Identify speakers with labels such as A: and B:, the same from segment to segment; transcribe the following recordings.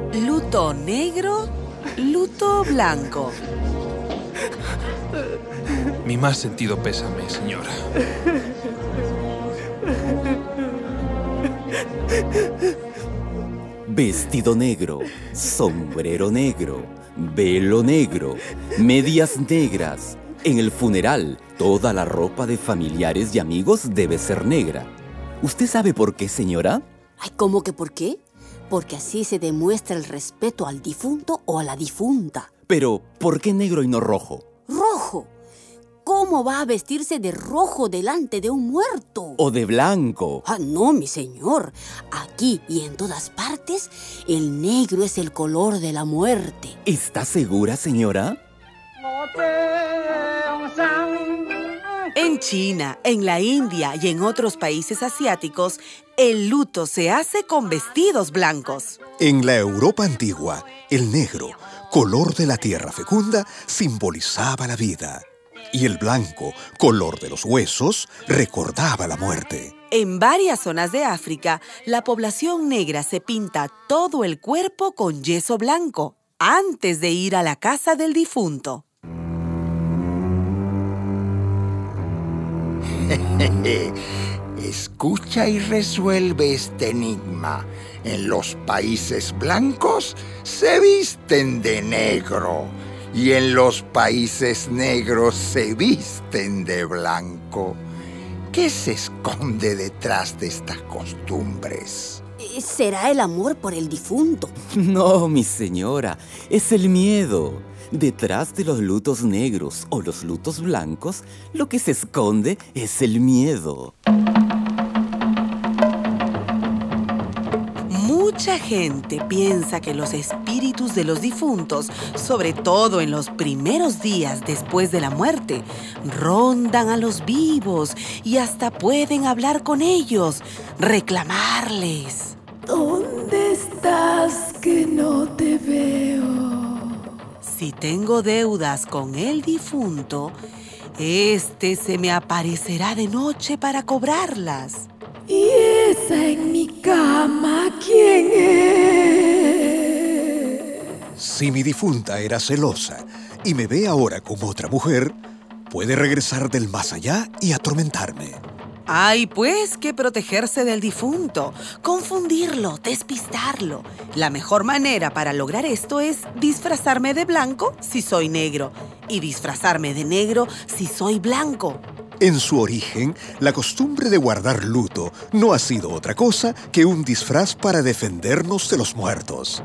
A: Luto negro, luto blanco.
B: Mi más sentido pésame, señora.
C: Vestido negro, sombrero negro, velo negro, medias negras. En el funeral, toda la ropa de familiares y amigos debe ser negra. ¿Usted sabe por qué, señora?
D: Ay, ¿cómo que por qué? Porque así se demuestra el respeto al difunto o a la difunta.
C: Pero, ¿por qué negro y no rojo?
D: ¡Rojo! ¿Cómo va a vestirse de rojo delante de un muerto?
C: ¿O de blanco?
D: Ah, no, mi señor. Aquí y en todas partes, el negro es el color de la muerte.
C: ¿Está segura, señora?
A: En China, en la India y en otros países asiáticos, el luto se hace con vestidos blancos.
E: En la Europa antigua, el negro, color de la tierra fecunda, simbolizaba la vida. Y el blanco, color de los huesos, recordaba la muerte.
A: En varias zonas de África, la población negra se pinta todo el cuerpo con yeso blanco antes de ir a la casa del difunto.
F: Escucha y resuelve este enigma. En los países blancos se visten de negro y en los países negros se visten de blanco. ¿Qué se esconde detrás de estas costumbres?
D: ¿Será el amor por el difunto?
C: No, mi señora, es el miedo. Detrás de los lutos negros o los lutos blancos, lo que se esconde es el miedo.
A: Mucha gente piensa que los espíritus de los difuntos, sobre todo en los primeros días después de la muerte, rondan a los vivos y hasta pueden hablar con ellos, reclamarles.
G: ¿Dónde estás que no te veo?
A: Si tengo deudas con el difunto, este se me aparecerá de noche para cobrarlas.
G: ¿Y esa en mi cama quién es?
E: Si mi difunta era celosa y me ve ahora con otra mujer, puede regresar del más allá y atormentarme.
A: Hay pues que protegerse del difunto, confundirlo, despistarlo. La mejor manera para lograr esto es disfrazarme de blanco si soy negro y disfrazarme de negro si soy blanco.
E: En su origen, la costumbre de guardar luto no ha sido otra cosa que un disfraz para defendernos de los muertos.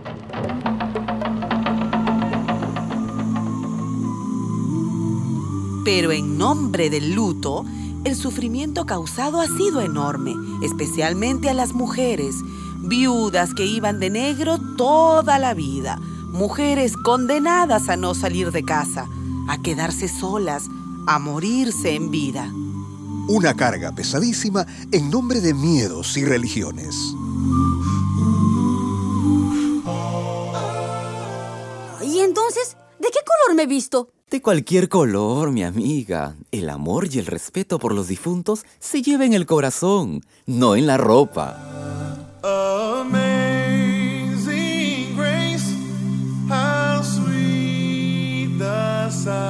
A: Pero en nombre del luto, el sufrimiento causado ha sido enorme, especialmente a las mujeres, viudas que iban de negro toda la vida, mujeres condenadas a no salir de casa, a quedarse solas, a morirse en vida.
E: Una carga pesadísima en nombre de miedos y religiones.
D: ¿Y entonces? ¿De qué color me he visto?
C: De cualquier color, mi amiga. El amor y el respeto por los difuntos se lleva en el corazón, no en la ropa.
H: Amazing grace, how sweet the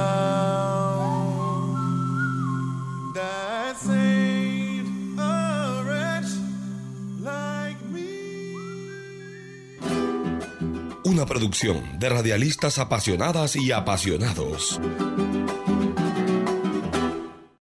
H: sound that saved a wretch like me.
I: Una producción de radialistas apasionadas y apasionados.